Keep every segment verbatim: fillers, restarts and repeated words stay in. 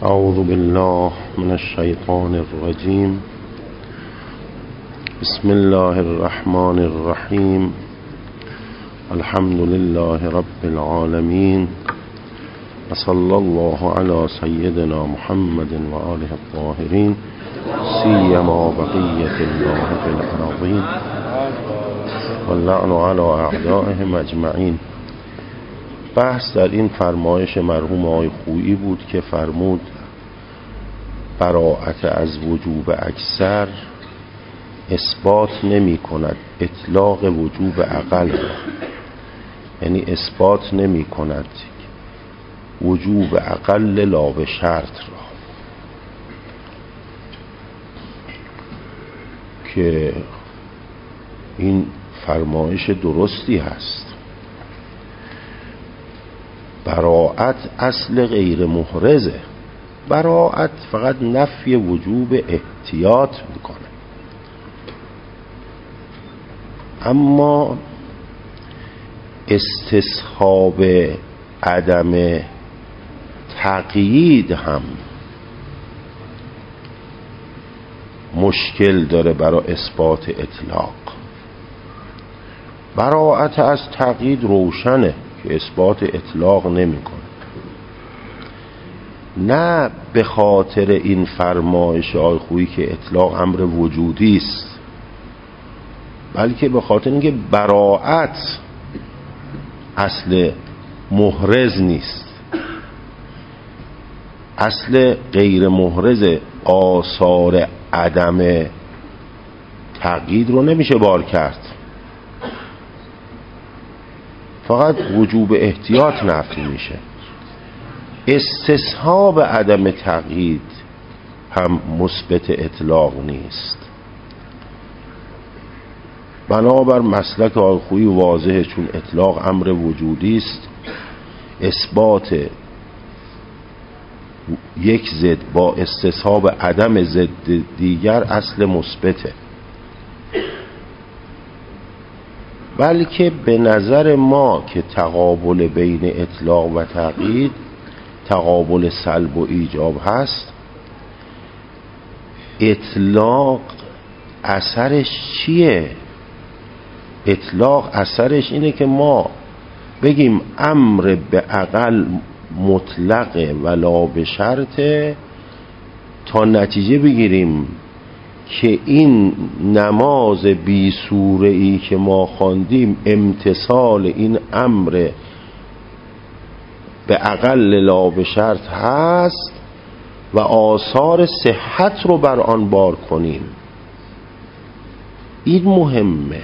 اعوذ بالله من الشیطان الرجیم. بسم الله الرحمن الرحیم. الحمد لله رب العالمین و صلی الله علی سیدنا محمد و آله الطاهرین سیما بقیة الله فی الارضین و اللعن علی اعدائهم اجمعین. بحث در این فرمایش مرحوم آقای خویی بود که فرمود براءت از وجوب اکثر اثبات نمی کند اطلاق وجوب اقل را، یعنی اثبات نمی کند وجوب اقل لا به شرط را، که این فرمایش درستی هست. براءت اصل غیر محرزه. براءت فقط نفی وجوب احتیاط میکنه، اما استصحاب عدم تقیید هم مشکل داره برای اثبات اطلاق. براءت از تقیید روشنه که اثبات اطلاق نمی کنه، نه به خاطر این فرمایش آقای خویی که اطلاق امر وجودی است، بلکه به خاطر اینکه براءت اصل محرز نیست. اصل غیر محرز آثار عدم تقیید رو نمیشه بار کرد، فقط وجوب احتیاط نفی میشه. استصحاب عدم تقیید هم مثبت اطلاق نیست. بنابر مسلک آقای خویی واضحه، چون اطلاق امر وجودی است، اثبات یک ضد با استصحاب عدم ضد دیگر اصل مثبته. بلکه به نظر ما که تقابل بین اطلاق و تقیید تقابل سلب و ایجاب هست، اطلاق اثرش چیه؟ اطلاق اثرش اینه که ما بگیم امر به اقل مطلق ولا به شرط، تا نتیجه بگیریم که این نماز بی سوره ای که ما خواندیم امتثال این امر به اقل لا به شرط هست و آثار صحت رو بر آن بار کنیم. این مهمه.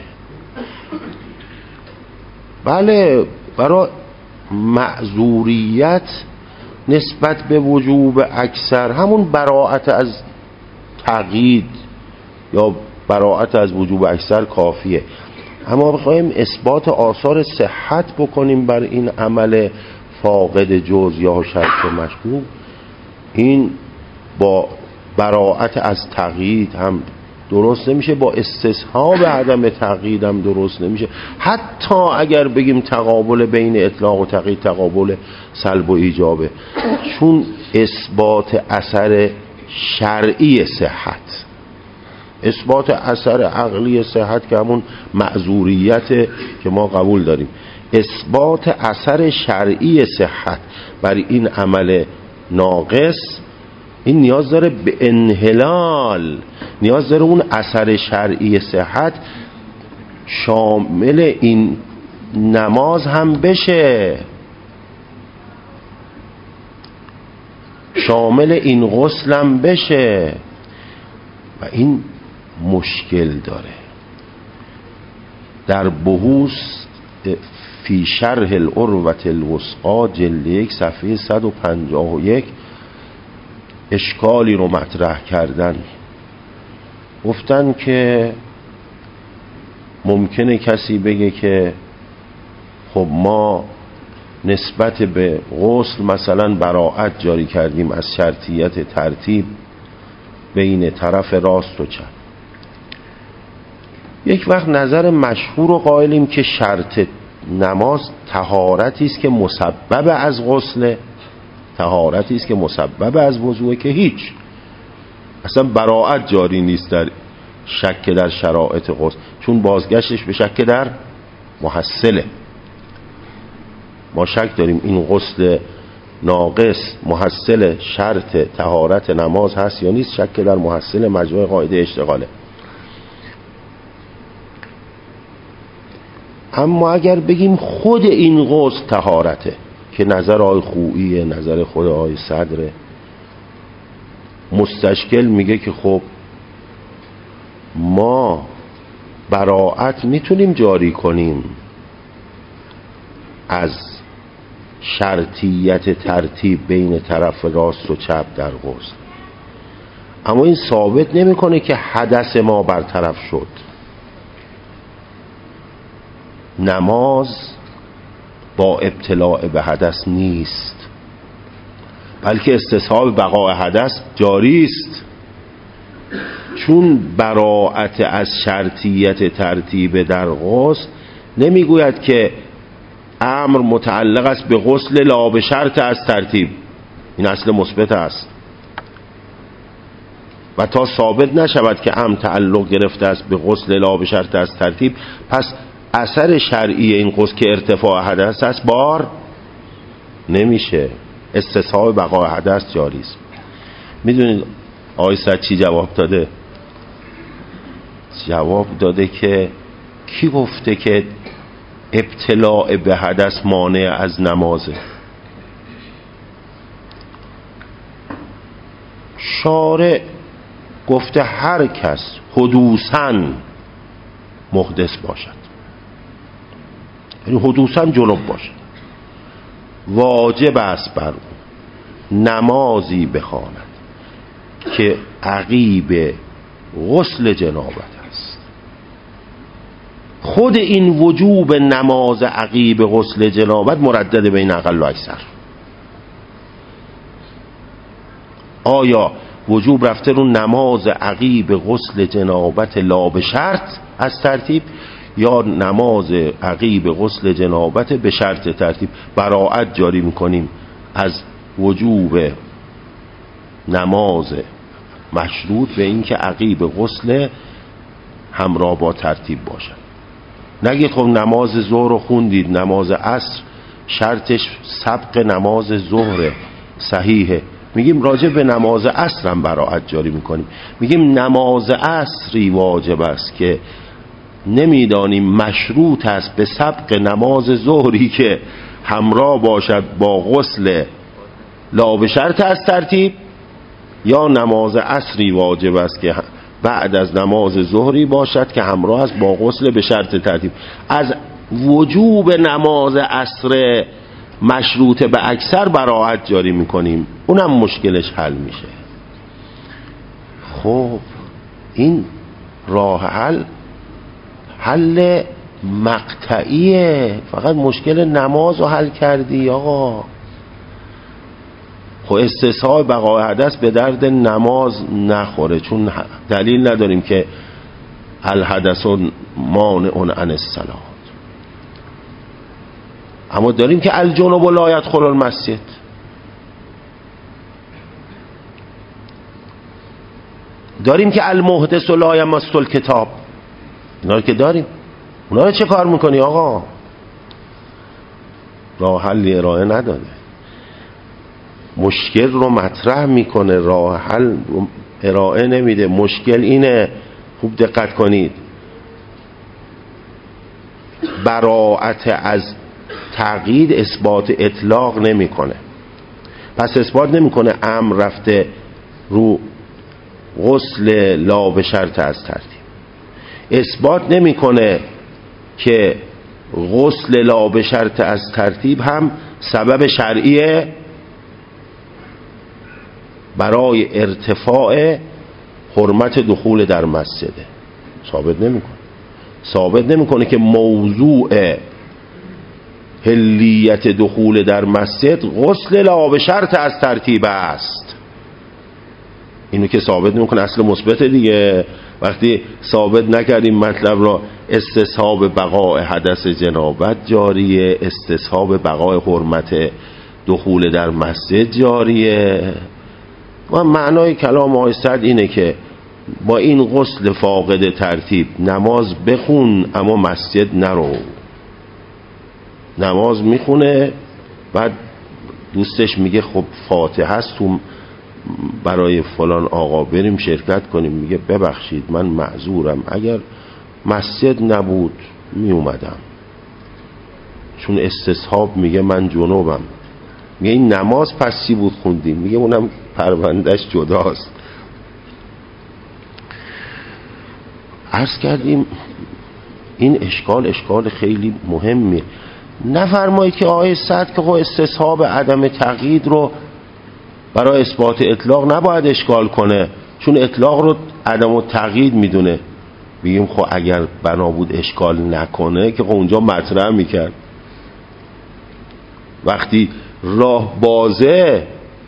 بله، برای معذوریت نسبت به وجوب اکثر همون براءت از تقیید یا براءت از وجوب اکثر کافیه، اما بخوایم اثبات آثار صحت بکنیم بر این عمل فاقد جز یا شرط مشکوک، این با براءت از تقیید هم درست نمیشه، با استصحاب عدم تقیید هم درست نمیشه. حتی اگر بگیم تقابل بین اطلاق و تقیید تقابل سلب و ایجابه، چون اثبات اثر شرعی صحت، اثبات اثر عقلی صحت که همون معذوریت که ما قبول داریم، اثبات اثر شرعی صحت بر این عمل ناقص، این نیاز داره به انحلال، نیاز داره اون اثر شرعی صحت شامل این نماز هم بشه، شامل این غسل هم بشه، و این مشکل داره. در بحوث فی شرح العروة الوثقی جلد یک صفحه صد و پنجاه و یک اشکالی رو مطرح کردن. گفتن که ممکنه کسی بگه که خب ما نسبت به غسل مثلا براءت جاری کردیم از شرطیت ترتیب بین طرف راست و چپ. یک وقت نظر مشهور و قائلیم که شرط نماز طهارتی است که مسبب از غسل، طهارتی است که مسبب از وضوء که هیچ اصلا براءت جاری نیست در شک در شرایط غسل، چون بازگشتش به شک در محصله. ما شک داریم این غسل ناقص محصل شرط طهارت نماز هست یا نیست، شک در محصل مجموع قاعده اشتغاله. اما اگر بگیم خود این غسل طهارته که نظر آی خوییه، نظر خود آی صدره، مستشکل میگه که خب ما براءت میتونیم جاری کنیم از شرطیت ترتیب بین طرف راست و چپ در غسل، اما این ثابت نمیکنه که حدث ما برطرف شد. نماز با ابتلاع به حدث نیست، بلکه استصحاب بقای حدث جاری است، چون براءت از شرطیت ترتیب در غسل نمیگوید که امر متعلق است به غسل لا به شرط از ترتیب، این اصل مثبت است و تا ثابت نشود که امر تعلق گرفته است به غسل لا به شرط از ترتیب، پس اثر شرعی این غسل که ارتفاع حدث است بار نمیشه، استصحاب بقای حدث جاری است. میدونید آقای سعد چی جواب داده؟ جواب داده که کی گفته که ابتلاع به حدث مانع از نمازه؟ شارع گفته هر کس حدوثاً محدث باشد، یعنی حدوثاً جنب باشد، واجب است بر او نمازی بخواند که عقیب غسل جنابت است. خود این وجوب نماز عقیب غسل جنابت مردد بین اقل و اکثر. آیا وجوب رفته رو نماز عقیب غسل جنابت لا به شرط از ترتیب، یا نماز عقیب غسل جنابت به شرط ترتیب؟ براءت جاری میکنیم از وجوب نماز مشروط به این که عقیب غسل همراه با ترتیب باشد. نگید خب نماز ظهر رو خوندید، نماز عصر شرطش سبق نماز ظهر صحیحه، میگیم راجع به نماز عصر هم براءت جاری میکنیم، میگیم نماز عصری واجب است که نمیدانیم مشروط است به سبق نماز ظهری که همراه باشد با غسل لا به شرط از ترتیب، یا نماز عصری واجب است که بعد از نماز ظهری باشد که همراه است با غسل به شرط ترتیب. از وجوب نماز عصر مشروط به اکثر براءت جاری میکنیم، اونم مشکلش حل میشه. خب این راه حل حل مقطعیه، فقط مشکل نماز رو حل کردی آقا. خب استصحاب بقای حدث به درد نماز نخوره، چون دلیل نداریم که الحدث مانع عن الصلاة، اما داریم که الجنوب لا يدخل المسجد. داریم که المحدث لا یمس الکتاب، اینا رو که داریم. اونا رو چه کار میکنی آقا؟ راه حلی ارائه نداده، مشکل رو مطرح میکنه، راه حل ارائه نمیده. مشکل اینه، خوب دقت کنید، براءت از تقیید اثبات اطلاق نمیکنه. پس اثبات نمیکنه امر رفته رو غسل لا به شرط از ترتیب، اثبات نمیکنه که غسل لا به شرط از ترتیب هم سبب شرعیه برای ارتفاع حرمت دخول در مسجده. ثابت نمیکنه. ثابت نمیکنه که موضوع حلیت دخول در مسجد غسل لا به شرط از ترتیب است. اینو که ثابت نمیکنه، اصل مثبت دیگه. وقتی ثابت نکردیم مطلب را، استصحاب بقای حدث جنابت جاریه، استصحاب بقای حرمت دخول در مسجد جاریه. و معنای کلام آقای سعد اینه که با این غسل فاقد ترتیب نماز بخون اما مسجد نرو. نماز میخونه، بعد دوستش میگه خب فاتحه هست تو برای فلان آقا بریم شرکت کنیم، میگه ببخشید من معذورم، اگر مسجد نبود میومدم، چون استصحاب میگه من جنوبم. میگه این نماز پس چی بود خوندیم؟ میگه اونم پروندهش جداست. عرض کردیم این اشکال اشکال خیلی مهمیه. نفرمایید که آیه صد که خب استصحاب عدم تقیید رو برای اثبات اطلاق نباید اشکال کنه، چون اطلاق رو عدم تقیید میدونه. بگیم خب اگر بنا بود اشکال نکنه که خب اونجا مطرح میکرد. وقتی راه بازه،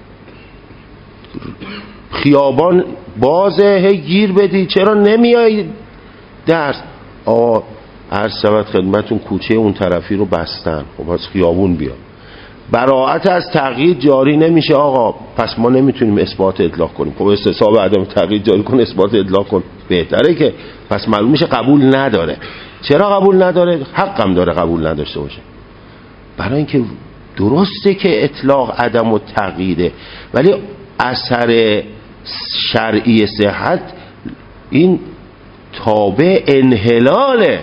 خیابان بازه، هی گیر بدی چرا نمیای درس؟ آقا عرض شود خدمتون کوچه اون طرفی رو بستن، خب از خیابون بیا. براءت از تقیید جاری نمیشه آقا، پس ما نمیتونیم اثبات اطلاق کنیم. خب استصحاب عدم تقیید جاری کن، اثبات اطلاق کن، بهتره که پس معلوم میشه قبول نداره. چرا قبول نداره؟ حقم داره قبول نداشته باشه. برای اینکه درسته که اطلاق عدم و تقییده، ولی اثر شرعی صحت این تابع انحلاله.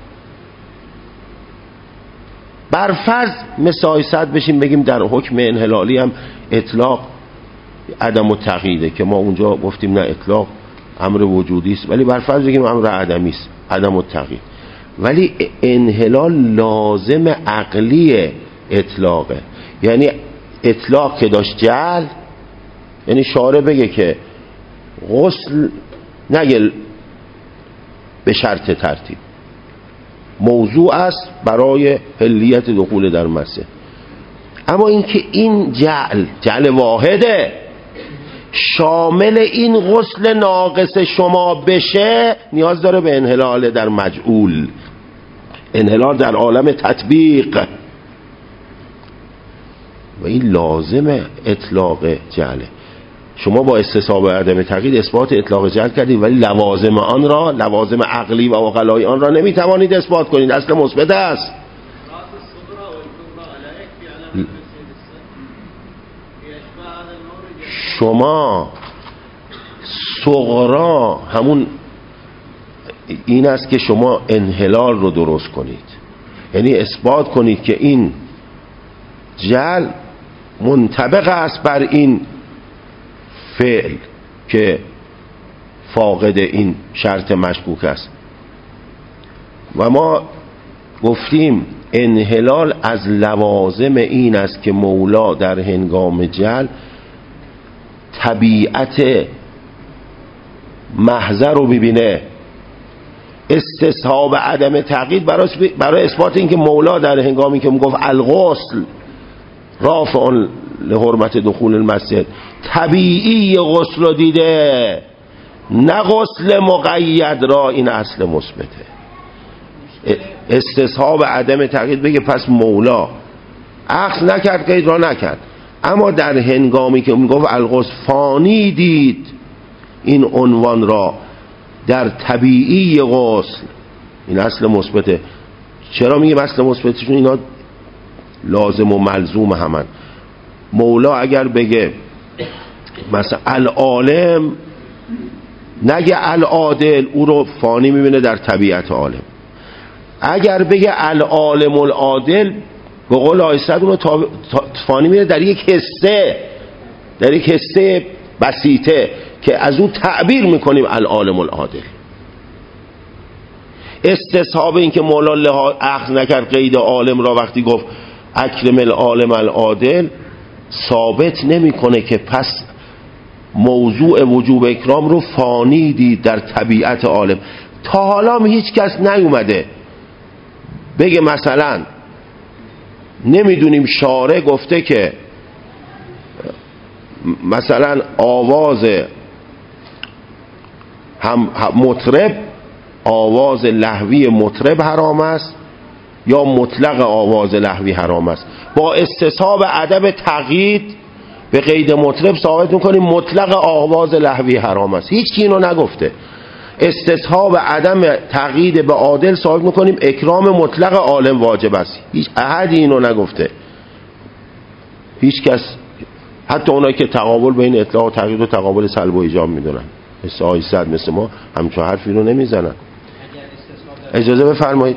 برفرض مثال صد بشیم بگیم در حکم انحلالی هم اطلاق عدم و تقییده، که ما اونجا گفتیم نه اطلاق امر وجودی است، ولی برفرض بگیم امر عدمی است، عدم و تقیید. ولی انحلال لازم عقلی اطلاقه، یعنی اطلاق که داشت جعل، یعنی شارع بگه که غسل نگل به شرط ترتیب، موضوع است برای حلیت دخول در مسجد. اما اینکه این جعل جعل واحده شامل این غسل ناقص شما بشه، نیاز داره به انحلال در مجعول، انحلال در عالم تطبیق، و این لازم اطلاق جعله. شما با استصحاب عدم تقیید اثبات اطلاق جعل کردید، ولی لوازم آن را، لوازم عقلی و عقلای آن را نمیتوانید اثبات کنید، اصل مثبت است. شما صغرا همون این است که شما انحلال رو درست کنید، یعنی اثبات کنید که این جعل منطبق است بر این فعل که فاقد این شرط مشکوک است. و ما گفتیم انحلال از لوازم این است که مولا در هنگام جعل طبیعت محضر رو ببینه. استصحاب عدم تقیید برای برای اثبات این که مولا در هنگامی که میگفت الغسل رافع لحرمت دخول المسجد، طبیعی غسل رو دیده، نه غسل مقید را. این اصل مثبته. استصحاب عدم تقیید بگه پس مولا اخذ نکرد، قید را نکرد، اما در هنگامی که میگفت الغسل فانی دید این عنوان را در طبیعی غسل. این اصل مثبته. چرا میگیم اصل مثبته؟ چون اینا لازم و ملزوم همن. مولا اگر بگه مثلا العالم، نگه العادل، او رو فانی میبینه در طبیعت عالم. اگر بگه العالم العادل، به قول آیسد اون رو فانی میبینه در یک حصه، در یک حصه بسیطه که از اون تعبیر میکنیم العالم العادل. استصحاب این که مولا لها اخذ نکرد قید عالم را وقتی گفت اکرم العالم العادل، ثابت نمیکنه که پس موضوع وجوب اکرام رو فانی دید در طبیعت عالم. تا حالا هیچ کس نیومده بگه مثلا نمیدونیم شارع گفته که مثلا آواز هم مطرب، آواز لهوی مطرب حرام است یا مطلق آواز لهوی حرام است. با استصحاب عدم تقیید به قید مطرب ثابت میکنیم مطلق آواز لهوی حرام است. هیچ کی اینو نگفته. استصحاب عدم تقیید به عادل ثابت میکنیم اکرام مطلق عالم واجب است. هیچ احدی اینو نگفته. هیچ کس، حتی اونایی که تقابل بین اطلاق و تقیید و تقابل سلب و ایجاب میدونن، مثل آقای صد مثل ما همچون حرفی رو نمیزنن. اجازه بفرمایید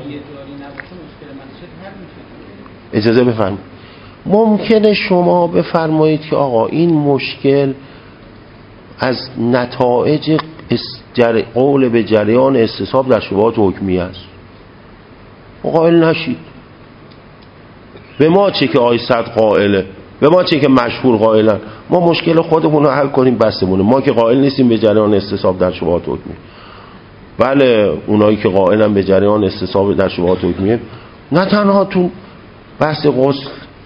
اجازه بفرمایید ممکنه شما بفرمایید که آقا این مشکل از نتایج جر... قول به جریان استصحاب در شبهات حکمیه است. قائل نشید. به ما چه که آقای صد قائله، به ما چه که مشهور قائلن، ما مشکل خودمون رو حل کنیم بسمونه. ما که قائل نیستیم به جریان استصحاب در شبهات حکمیه. بله اونایی که قائلن به جریان استصحاب در شبهات حکمیه نه تنها تو بحث غسل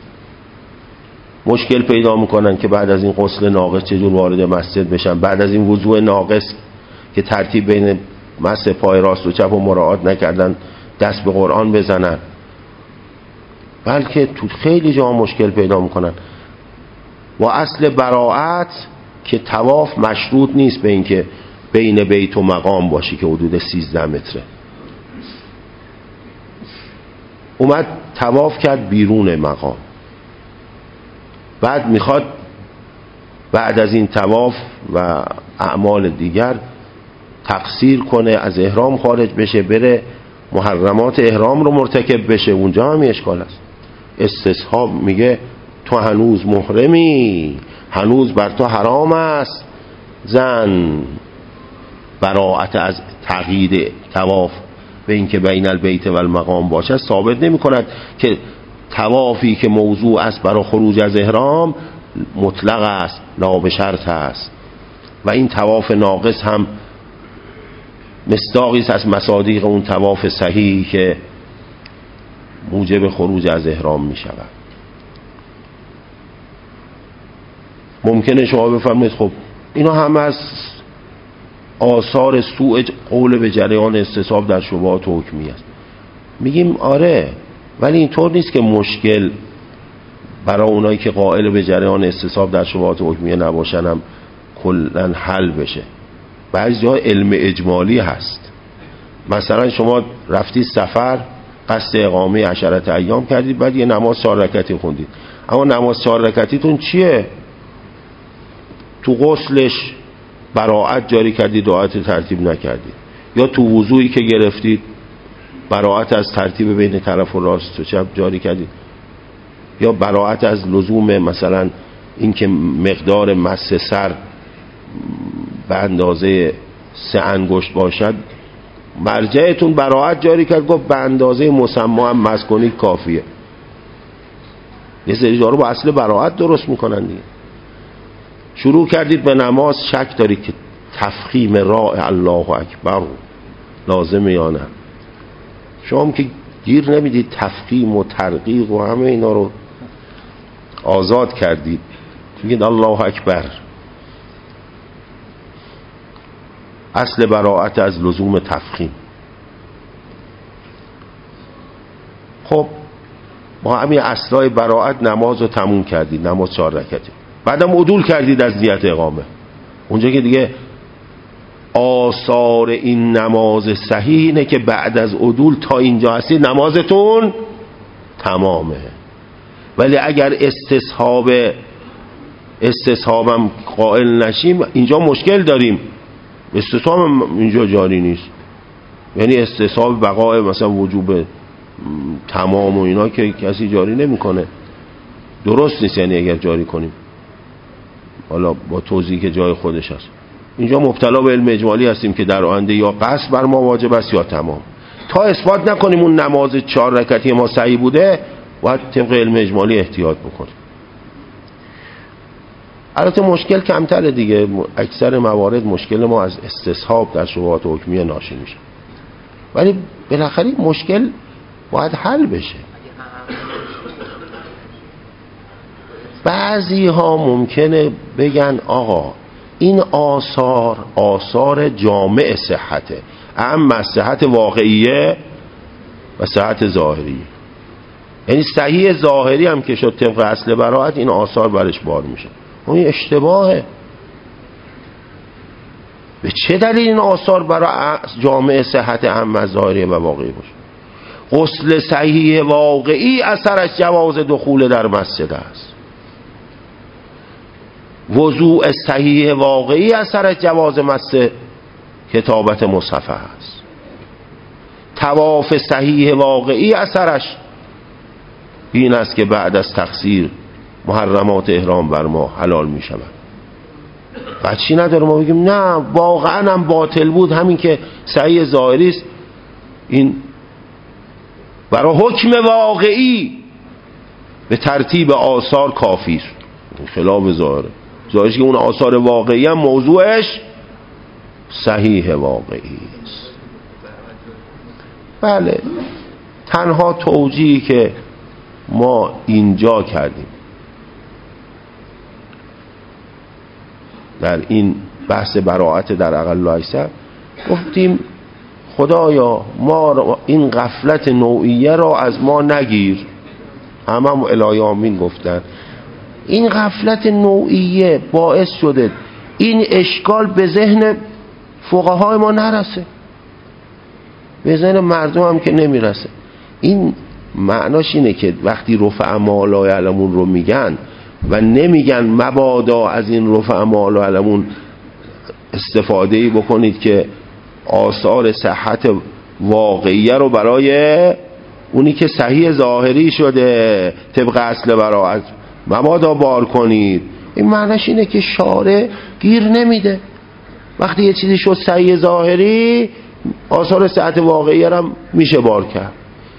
مشکل پیدا میکنن که بعد از این غسل ناقص چجور وارد مسجد بشن، بعد از این وضوء ناقص که ترتیب بین مس پای راست و چپ و مراعات نکردن دست به قرآن بزنن، بلکه تو خیلی جا مشکل پیدا میکنن. و اصل براعت که طواف مشروط نیست به اینکه بین بیت و مقام باشی که حدود سیزده متره. اومد طواف کرد بیرون مقام، بعد میخواد بعد از این طواف و اعمال دیگر تقصیر کنه، از احرام خارج بشه، بره محرمات احرام رو مرتکب بشه، اونجا هم اشکال است. استصحاب میگه تو هنوز محرمی، هنوز بر تو حرام است زن. براعت از تقیید طواف به اینکه بین البیت و المقام باشد ثابت نمی کند که طوافی که موضوع است برای خروج از احرام مطلق است، لا به شرط است. و این طواف ناقص هم مصداقی است از مصادیق اون طواف صحیح که موجب خروج از احرام می شود. ممکنه شما بفرمایید خب اینا هم از آثار سوء قول به جریان استصحاب در شبهات حکمی است. میگیم آره، ولی اینطور نیست که مشکل برای اونایی که قائل به جریان استصحاب در شبهات حکمیه نباشن هم کلاً حل بشه. بعضی جا علم اجمالی هست. مثلا شما رفتید سفر، قصد اقامه عشرت ایام کردید، بعد یه نماز چهار رکعتی خوندید، اما نماز چهار رکعتیتون چیه؟ تو غسلش براعت جاری کردید، دعایت ترتیب نکردید، یا تو وضوعی که گرفتید براعت از ترتیب بین طرف و راست و چپ جاری کردید، یا براعت از لزوم مثلا اینکه مقدار مس سر به اندازه سه انگشت باشد، مرجعتون براعت جاری کرد گفت به اندازه مسما هم مس کنید کافیه. یه سری جا رو با اصل براعت درست میکنن دیگه. شروع کردید به نماز، شک دارید که تفخیم راء الله اکبر لازمه یا نه، شما که گیر نمیدید تفخیم و ترقیق و همه اینا رو آزاد کردید، میگید الله اکبر. اصل براعت از لزوم تفخیم. خب با همین اصلای براعت نماز رو تموم کردید، نماز چهار رکعتی، بعدم عدول کردید از نیت اقامه. اونجا که دیگه آثار این نماز صحیح اینه که بعد از عدول تا اینجا هستید نمازتون تمامه. ولی اگر استصحاب استصحابم قائل نشیم اینجا مشکل داریم. استصحاب اینجا جاری نیست، یعنی استصحاب بقای مثلا وجوب تمام و اینا که کسی جاری نمیکنه، درست نیست. یعنی اگر جاری کنیم، حالا با توضیحی که جای خودش هست، اینجا مبتلا به علم اجمالی هستیم که در آینده یا قصد بر ما واجب است یا تمام. تا اثبات نکنیم اون نماز چهار رکعتی ما صحیح بوده، باید طبق علم اجمالی احتیاط بکنیم. البته مشکل کمتره دیگه، اکثر موارد مشکل ما از استصحاب در شبهات حکمیه ناشی میشه، ولی بالاخره مشکل باید حل بشه. بعضی ها ممکنه بگن آقا این آثار آثار جامع صحته، اما صحت واقعیه و صحت ظاهری. یعنی صحیح ظاهری هم که شد طبق اصل براعت، این آثار برش بار میشه. اون اشتباهه. به چه دلیل این آثار برای جامعه صحت اهم از ظاهری و واقعی باشه؟ غسل صحیح واقعی اثرش جواز دخول در مسجد است. وضوء صحیح واقعی اثرش جواز مس کتابت مصحف است. طواف صحیح واقعی اثرش این است که بعد از تقصیر محرمات احرام بر ما حلال می شود. بچی نداره ما بگیم نه واقعا هم باطل بود، همین که صحیح ظاهری است این برای حکم واقعی به ترتیب آثار کافی است. خلاف ظاهره. ظاهرش که اون آثار واقعی هم موضوعش صحیح واقعی است. بله، تنها توجیهی که ما اینجا کردیم در این بحث براعت در اقل و اکثر، گفتیم خدایا ما این غفلت نوعیه را از ما نگیر. همه هم الهی آمین گفتن. این غفلت نوعیه باعث شده این اشکال به ذهن فقهای ما نرسه، به ذهن مردم هم که نمیرسه. این معناش اینه که وقتی رفع ما لا یعلمون رو میگن و نمیگن مبادا از این رفع ما لا یعلمون استفاده‌ای بکنید که آثار صحت واقعیه رو برای اونی که صحیح ظاهری شده طبق اصل براعت مبادا بار کنید. این معناش اینه که شارع گیر نمیده. وقتی یه چیزی شد صحیح ظاهری، آثار صحت واقعیه رو میشه بار کرد.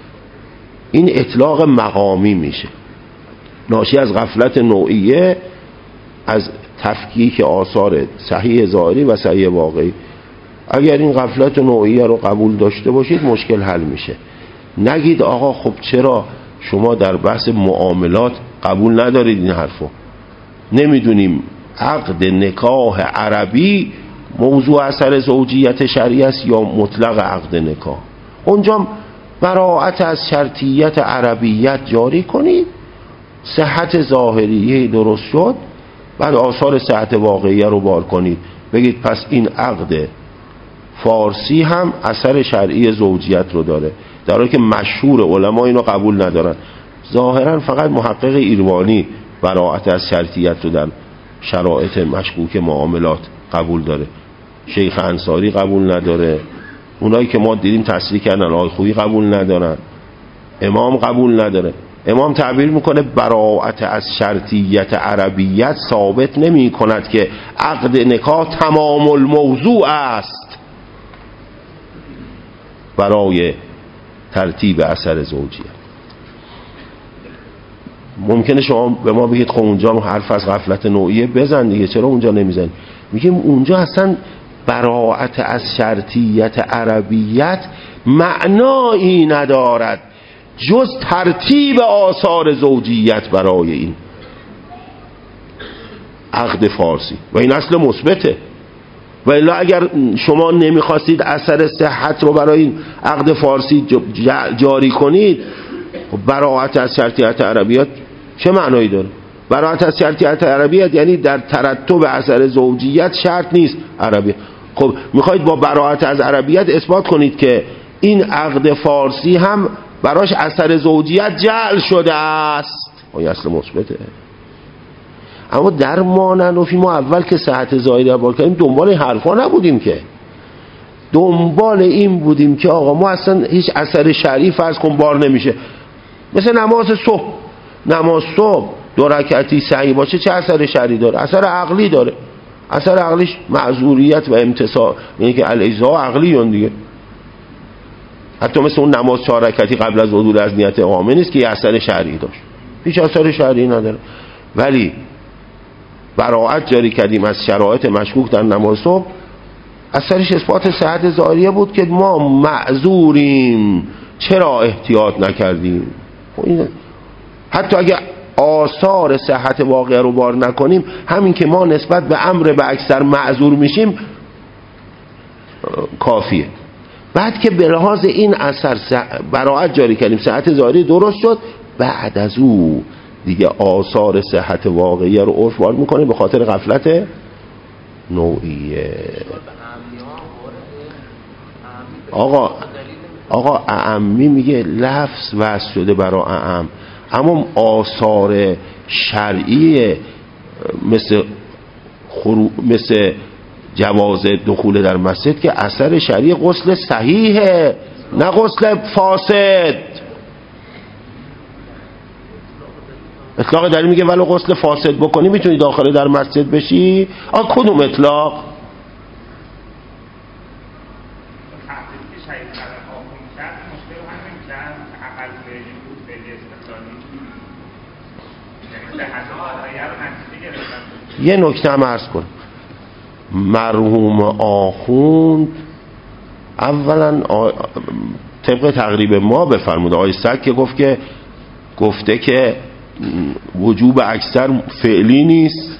این اطلاق مقامی میشه، ناشی از غفلت نوعیه، از تفکیک آثار صحیح ظاهری و صحیح واقعی. اگر این غفلت نوعیه رو قبول داشته باشید مشکل حل میشه. نگید آقا خب چرا شما در بحث معاملات قبول ندارید این حرفو؟ نمیدونیم عقد نکاح عربی موضوع اثر زوجیت شرعی است یا مطلق عقد نکاح؟ اونجا براعت از شرطیت عربیت جاری کنید، صحت ظاهریه درست شد، بعد آثار صحت واقعیه رو بار کنید. بگید پس این عقد فارسی هم اثر شرعی زوجیت رو داره، در حالی که مشهور علما اینو قبول ندارن. ظاهرا فقط محقق ایروانی براعت از شرطیت رو در شرایط مشکوک معاملات قبول داره. شیخ انصاری قبول نداره، اونایی که ما دیدیم تصریح کردن آقای خویی قبول ندارن، امام قبول نداره. امام تعبیر میکنه براعت از شرطیت عربیت ثابت نمی کند که عقد نکاح تمام الموضوع است برای ترتیب اثر زوجیت. ممکنه شما به ما بگید خب اونجا حرف از غفلت نوعیه بزن دیگه، چرا اونجا نمیزن؟ میگیم اونجا اصلا براعت از شرطیت عربیت معنایی ندارد جز ترتیب آثار زوجیت برای این عقد فارسی و این اصل مثبته. و الا اگر شما نمیخواستید اثر صحت رو برای این عقد فارسی جاری کنید، براعت از شرطیت عربیت چه معنایی داره؟ براعت از شرطیت عربیت یعنی در ترتب اثر زوجیت شرط نیست عربیت. خب میخواید با براعت از عربیت اثبات کنید که این عقد فارسی هم براش اثر زوجیت جعل شده است. این اصل مثبته. اما در ماننفی ما اول که صحت ظاهری رو بار کردیم دنبال این حرفا نبودیم، که دنبال این بودیم که آقا ما اصلا هیچ اثر شرعی فرض کن بار نمیشه. مثل نماز صبح، نماز صبح دو رکعتی صحیح باشه چه اثر شرعی داره؟ اثر عقلی داره. اثر عقلیش معذوریت و امتثال، یعنی که الاجزاء عقلیون دیگه. حتی مثل اون نماز چهار رکعتی قبل از عدول از نیت اقامه نیست که یه اثر شرعی داشت، هیچ اثر شرعی نداره. ولی براعت جاری کردیم از شرایط مشکوک در نماز صبح، اثرش اثبات صحت ظاهریه بود که ما معذوریم، چرا احتیاط نکردیم؟ حتی اگه آثار صحت واقعه رو بار نکنیم، همین که ما نسبت به امر به اکثر معذور میشیم کافیه. بعد که به لحاظ این اثر براعت جاری کردیم، صحت ظاهری درست شد، بعد از او دیگه آثار صحت واقعی رو عرف وارد میکنه به خاطر غفلت نوعیه. آقا آقا اعمی میگه لفظ وصل شده برای اعم، اما آثار شرعی مثل خرو... مثل جواز دخول در مسجد که اثر شرعی غسل صحیحه نه غسل فاسد. اطلاق دلیل میگه ولو غسل فاسد بکنی میتونی داخل در مسجد بشی. آ کدوم اطلاق؟ یه نکته هم عرض کنم. مرحوم آخوند اولا آ... طبق تقریب ما بفرمود آقای سگ که گفت که گفته که وجوب اکثر فعلی نیست،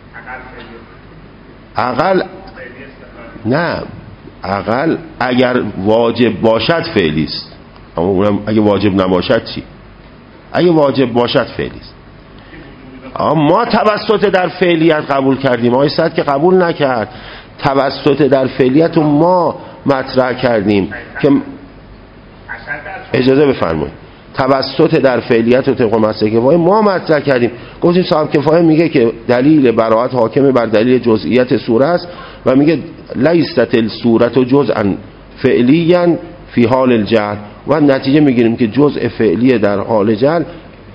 اقل نه اقل اگر واجب باشد فعلی است، اما اونم اگه واجب نباشد چی؟ اگه واجب باشد فعلی است. ما توسط در فعلیت قبول کردیم، آقای سعد که قبول نکرد. توسط در فعلیت رو ما مطرح کردیم که اجازه بفرمایید توسط در فعلیت رو طبق مسئله کفایه ما مطرح کردیم. گفتیم صاحب کفایه میگه که دلیل براءت حاکمه بر دلیل جزئیت سوره است و میگه لیست الصورت جزءا فعلیا فی حال الجهل و نتیجه میگیریم که جزء فعلی در حال جهل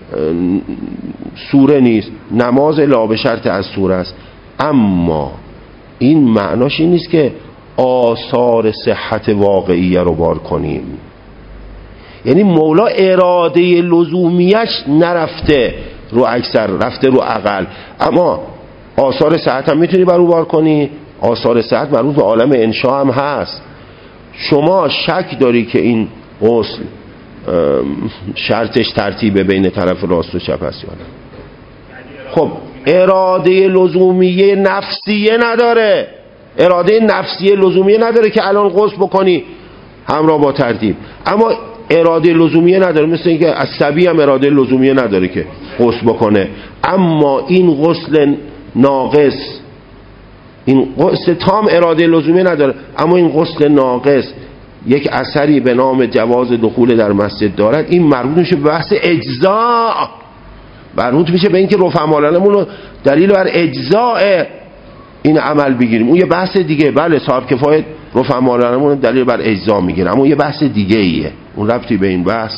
سوره نیست، نماز لا به شرط از سوره است. اما این معناش این نیست که آثار صحت واقعیه رو بار کنیم. یعنی مولا اراده لزومیش نرفته رو اکثر، رفته رو اقل. اما آثار صحت هم میتونی بر او بار کنی. آثار صحت مربوط به عالم انشاء هم هست. شما شک داری که این غسل شرطش ترتیب بین طرف راست و چپ است یا نه؟ خب اراده لزومیه نفسیه نداره، اراده نفسیه لزومیه نداره که الان غسل بکنی همراه با ترتیب. اما اراده لزومیه نداره، مثل اینکه عصبی هم اراده لزومیه نداره که غسل بکنه. اما این غسل ناقص، این غسل تام اراده لزومیه نداره، اما این غسل ناقص یک اثری به نام جواز دخول در مسجد دارد. این مربوط میشه به بحث اجزاء، مربوط میشه به اینکه رفع‌العلمون رو دلیل بر اجزاء این عمل بگیریم. اون یه بحث دیگه. بله صاحب کفایت رفع‌العلمون دلیل بر اجزاء میگیره، اما یه بحث دیگه ایه، اون ربطی به این بحث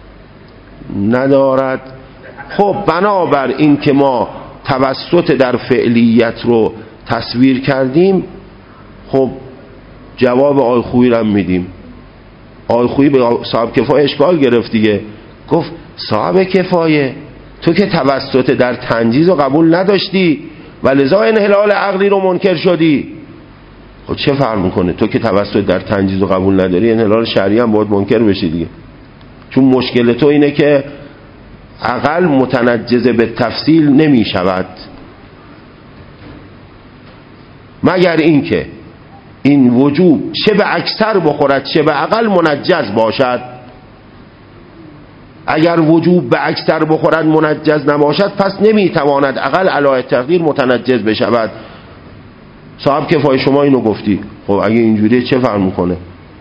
ندارد. خب بنابر این که ما توسط در فعلیت رو تصویر کردیم، خب جواب آقای خویی رو میدیم. آقای خویی به صاحب کفایه اشکال گرفت دیگه، گفت صاحب کفایه تو که توسط در تنجیز رو قبول نداشتی و لذا انحلال عقلی رو منکر شدی. خب چه فرق میکنه؟ تو که توسط در تنجیز رو قبول نداری، انحلال شرعی هم باید منکر بشی دیگه. چون مشکل تو اینه که عقل متنجز به تفصیل نمی شود، مگر اینکه این وجوب چه به اکثر بخورد چه به اقل منجز باشد. اگر وجوب به اکثر بخورد منجز نباشد، پس نمیتواند اقل علی تقدیر متنجز بشود. صاحب کفایه شما اینو گفتی، خب اگه اینجوریه چه فرق میکنه؟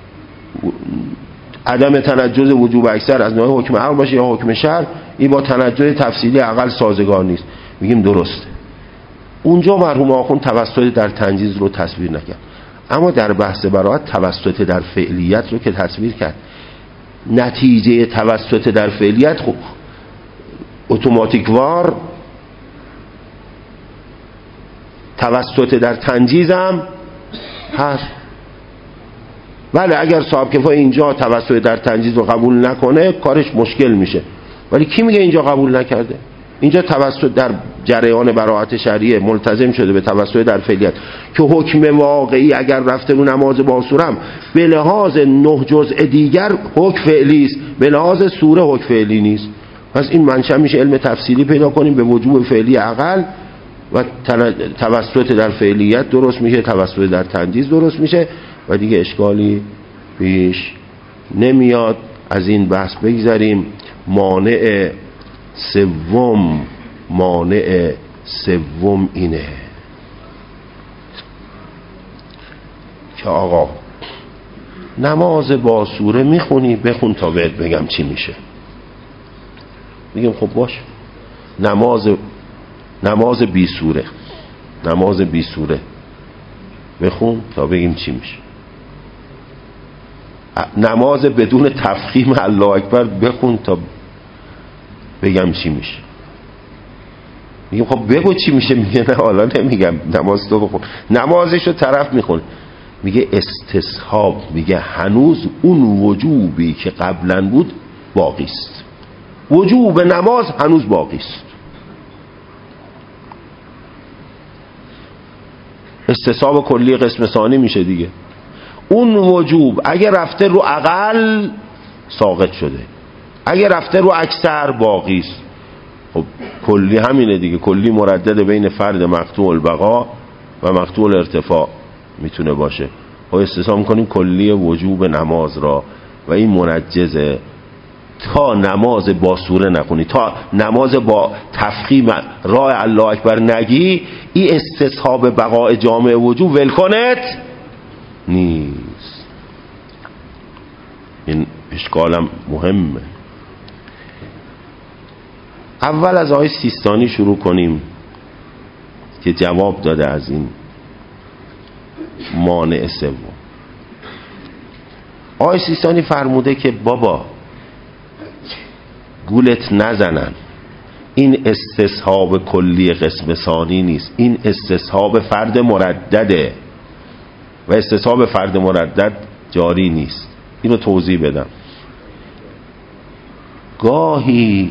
عدم تنجز وجوب اکثر از نوع حکم عقل باشه یا حکم شرع، این با تنجز تفصیلی اقل سازگار نیست. میگیم درسته. اونجا مرحوم آخوند توسط در تنجیز رو تصویر نکرد، اما در بحث براءت توسط در فعلیت رو که تصویر کرد. نتیجه توسط در فعلیت خب اتوماتیکوار توسط در تنجیز هم هست. ولی اگر صاحب کفایه اینجا توسط در تنجیز رو قبول نکنه کارش مشکل میشه. ولی کی میگه اینجا قبول نکرده؟ اینجا توسط در جریان براءت شرعیه ملتزم شده به توسط در فعلیت که حکم واقعی اگر رفته رو نماز با سورم به لحاظ نه جزء دیگر حکم فعلی است، به لحاظ سوره حکم فعلی نیست. پس این منشأ میشه علم تفصیلی پیدا کنیم به وجوب فعلی عقل و توسط در فعلیت درست میشه، توسط در تنجیز درست میشه و دیگه اشکالی پیش نمیاد. از این بحث بگذاریم. مانع سوم مانع سوم اینه که آقا نماز با سوره میخونی، بخون تا بهت بگم چی میشه. میگم خب باش، نماز نماز بی سوره نماز بی سوره بخون تا بگیم چی میشه. نماز بدون تفخیم الله اکبر بخون تا بگم چی میشه. میگم خب بگو چی میشه. میگه نه حالا نمیگم، نماز تو بخون. نمازشو طرف میخون، میگه استصحاب، میگه هنوز اون وجوبی که قبلا بود باقی است. وجوب نماز هنوز باقی است. استصحاب کلی قسم ثانی میشه دیگه. اون وجوب اگه رفته رو اقل ساقط شده، اگه رفته رو اکثر باقی است. خب کلی همینه دیگه. کلی مردد بین فرد مقطوع البقا و مقطوع الارتفاع میتونه باشه. خب استصحاب میکنیم کلی وجوب نماز را و این منجزه تا نماز با سوره نکنی، تا نماز با تفخیم راه الله اکبر نگی، این استصحاب بقاء جامع وجوب ولکنت نیست. این اشکالم مهمه. اول از آیه سیستانی شروع کنیم که جواب داده از این مانع سوم. آیه سیستانی فرموده که بابا گولت نزنن، این استصحاب کلی قسم ثانی نیست، این استصحاب فرد مردده و استصحاب فرد مردد جاری نیست. اینو توضیح بدم. گاهی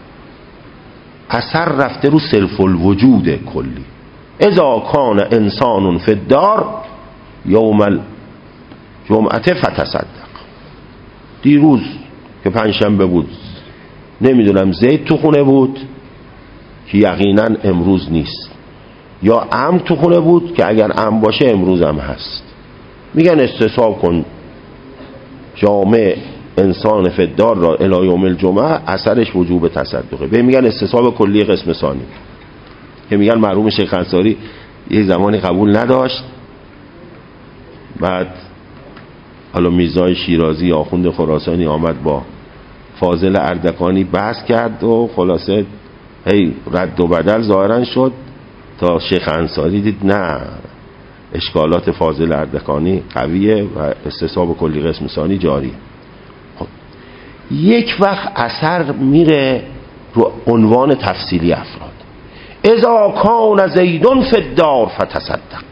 اثر رفته رو صرف الوجود کلی. اذا کان انسان فی الدار یوم الجمعه فتصدق. دیروز که پنجشنبه بود، نمیدونم زید تو خونه بود که یقینا امروز نیست، یا امر تو خونه بود که اگر امر باشه امروز هم هست. میگن استصحاب کن جامع انسان فدار را الی یوم الجمعه، اثرش وجوب تصدقه. به میگن استصحاب کلی قسم ثانی، که میگن مرحوم شیخ انصاری یه زمانی قبول نداشت، بعد حالا میرزای شیرازی آخوند خراسانی آمد با فاضل اردکانی بحث کرد و خلاصه هی رد و بدل ظاهرا شد تا شیخ انصاری دید نه، اشکالات فاضل اردکانی قویه و استصحاب کلی قسم ثانی جاریه. خب یک وقت اثر میره رو عنوان تفصیلی افراد. اذا کان زیدون فی الدار فتصدق،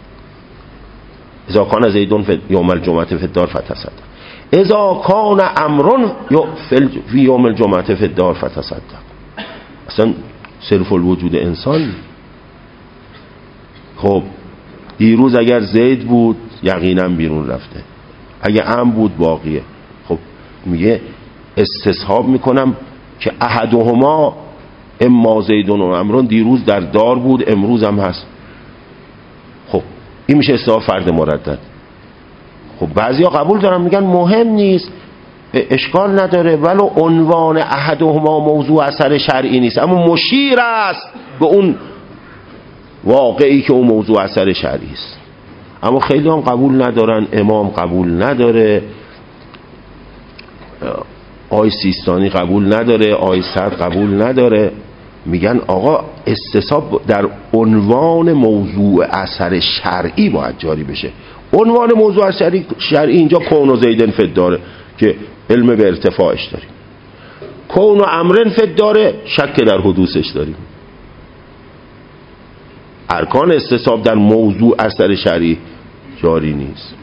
اذا کان زیدون فی یوم الجمعه فی الدار فتصدق، اذا کان امرون فی یوم الجمعه فی الدار فتصدق. اصلا صرف الوجود انسان. خب دیروز اگر زید بود یقینا بیرون رفته، اگه ام بود باقیه. خب میگه استصحاب میکنم که احدهما اما زیدون و امرون، دیروز در دار بود امروز هم هست. خب این میشه استصحاب فرد مردد. خب بعضیا قبول دارن میگن مهم نیست، اشکال نداره، ولو عنوان احدهما موضوع اثر شرعی نیست، اما مشیر است به اون واقعی که اون موضوع اثر شرعی است. اما خیلی هم قبول ندارن، امام قبول نداره، آی سیستانی قبول نداره، آی صد قبول نداره. میگن آقا استصحاب در عنوان موضوع اثر شرعی باید جاری بشه. عنوان موضوع اثر شرعی اینجا کون و زیدن فد داره که علم به ارتفاعش داریم، کون و امرن فد داره شک در حدوثش داریم. ارکان استصحاب در موضوع اثر شرعی جاری نیست.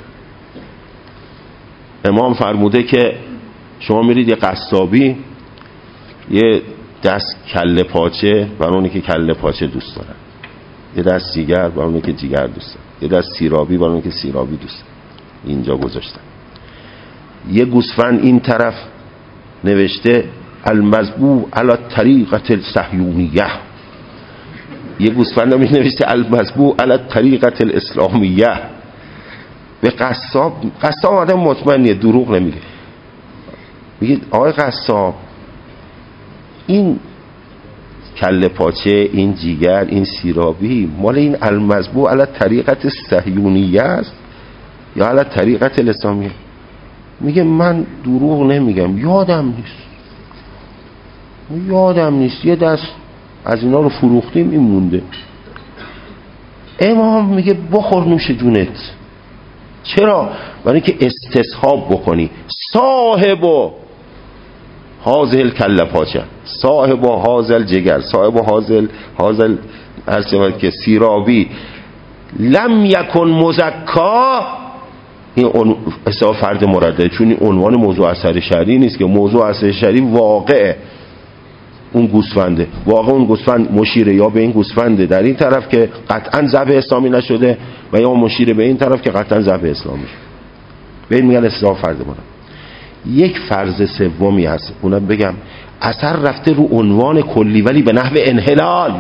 امام فرموده که شما میرید یه قصابی، یه دست کله پاچه برای اونی که کله پاچه دوست دارن، یه دست جیگر برای اونی که جیگر دوست دارن، یه دست سیرابی برای اونی که سیرابی دوست دارن. اینجا گذاشتن یه گوسفند این طرف نوشته المذبوح علی طریقه الصهیونیه، یه گوسفند هم نوشته المذبوح علی طریقه الاسلامیه. به قصاب، قصاب آدم مطمئنیه، دروغ نمیگه. میگه آقای قصاب این کله پاچه، این جیگر، این سیرابی مال این المذبوح علی طریقت صهیونیه است یا علی طریقت الاسلامیه؟ میگه من دروغ نمیگم، یادم نیست یادم نیست یه دست از اینا رو فروختیم این مونده. امام میگه بخور نوش جونت. چرا؟ برای که استصحاب بکنی. صاحب حاضل کله پاچه، صاحب حاضل جگر، صاحب حاضل حاضل ارسمت که سیرابی لم یکن مزکا، این حساب فرد مردد، چون این عنوان موضوع اثر شرعی نیست که موضوع اثر شرعی واقعه اون گوسفنده، واقع اون گوسفند مشیره یا به این گوسفنده در این طرف که قطعا ذبح اسلامی نشده و یا مشیره به این طرف که قطعا ذبح اسلامی شده. به این میگن اصلاح فرد مردد. یک فرض سومی هست اونم بگم، اثر رفته رو عنوان کلی ولی به نحو انحلال.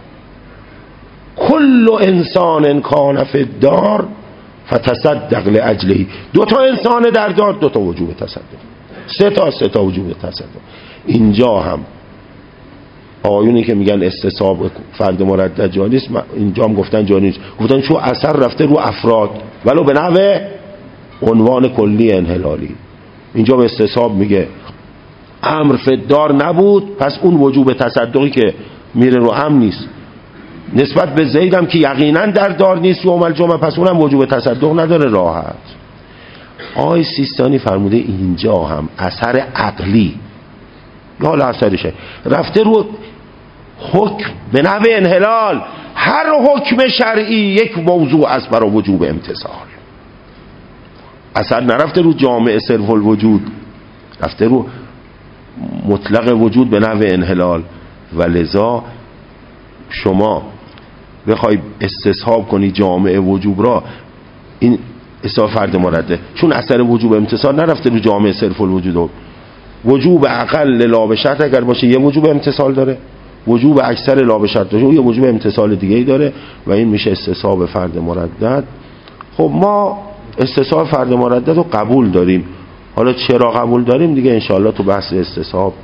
کل انسان کان فی الدار فتصدق لاجله. دو تا انسان در دار، دو تا وجوب تصدق، سه تا سه تا وجوب تصدق. اینجا هم آیونی که میگن استصحاب فرد مردد جا نیست، اینجا هم گفتن جا نیست، گفتن چون اثر رفته رو افراد ولو به نحو عنوان کلی انحلالی. اینجا به استصحاب میگه امر فی الدار نبود، پس اون وجوب تصدقی که میره رو هم نیست. نسبت به زید هم که یقینا در دار نیست یوم الجمعه، پس اونم وجوب تصدق نداره، راحت. آقای سیستانی فرموده اینجا هم اثر عقلی یا حالا اثرشه رفته رو حکم به نحو انحلال. هر حکم شرعی یک موضوع است برای وجوب امتثال. اثر نرفته رو جامع صرف الوجود، رفته رو مطلق وجود به نحو انحلال. و لذا شما بخوای استصحاب کنی جامع وجوب را، این اصلاح فرد مرده، چون اثر وجوب امتثال نرفته رو جامع صرف الوجود. وجوب اقل لا به شرط اگر باشه یه وجوب امتثال داره، وجوب اکثر لا به شرط داره یه وجوب امتثال دیگه ای داره و این میشه استصحاب فرد مردد. خب ما استصحاب فرد مردد رو قبول داریم. حالا چرا قبول داریم دیگه انشاءالله تو بحث استصحاب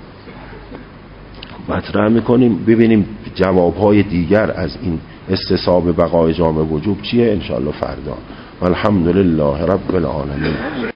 مطرح میکنیم، ببینیم جوابهای دیگر از این استصحاب بقای جامع وجوب چیه انشاءالله فردا. والحمدلله رب العالمین.